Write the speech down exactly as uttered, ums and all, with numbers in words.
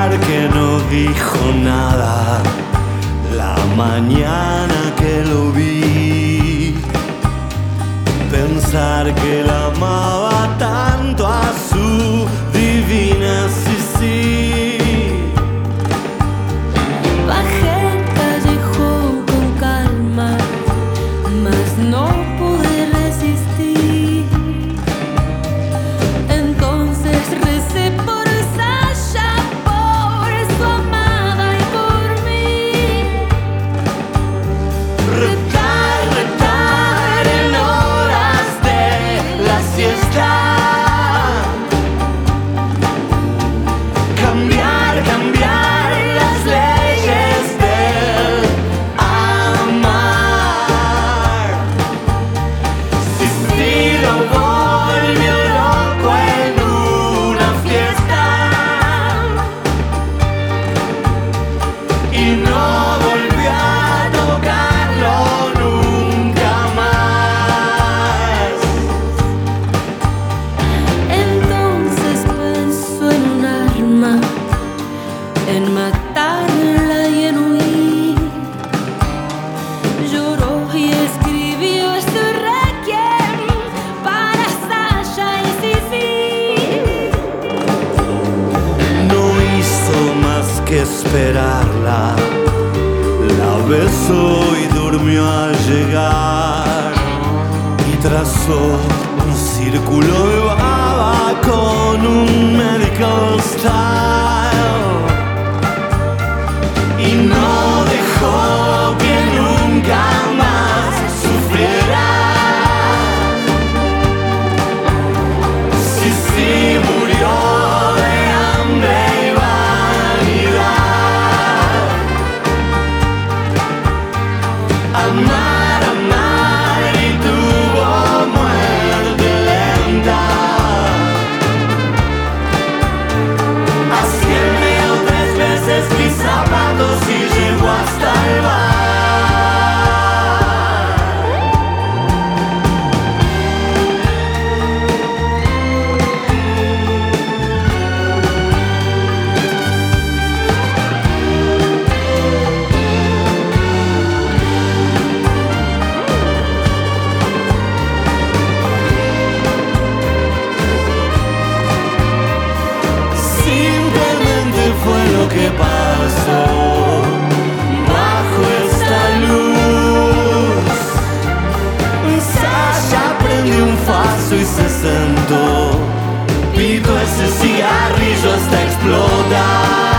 pensar que no dijo nada la mañana que lo vi, pensar que la amaba tanto a su divina Sisi. Bajé el callejón con calma, mas no pude resistir. Entonces recé por Sasha, por su amada y por mí. Retar, retar en horas de la siesta. Cambiar, cambiar las leyes del amar. Sisi lo volvió loco en una fiesta y no volvió a tocarlo nunca más. Entonces pensó en un arma, en matarla y en huir. Lloró y escribió su requiem para Sasha y Sisi. No hizo más que esperarla, la besó y durmió al llegar, y trazó un círculo de baba con un medical style, y no dejó que nunca más sufriera. Sisi murió de hambre y vanidad. Amar, amar y tuvo muerte lenta. Así él meó tres veces mis zapatos y llegó hasta el bar. Simplemente fue lo que pasó bajo esta luz. Sasha prendió un faso y se sentó, pito ese cigarrillo hasta explotar.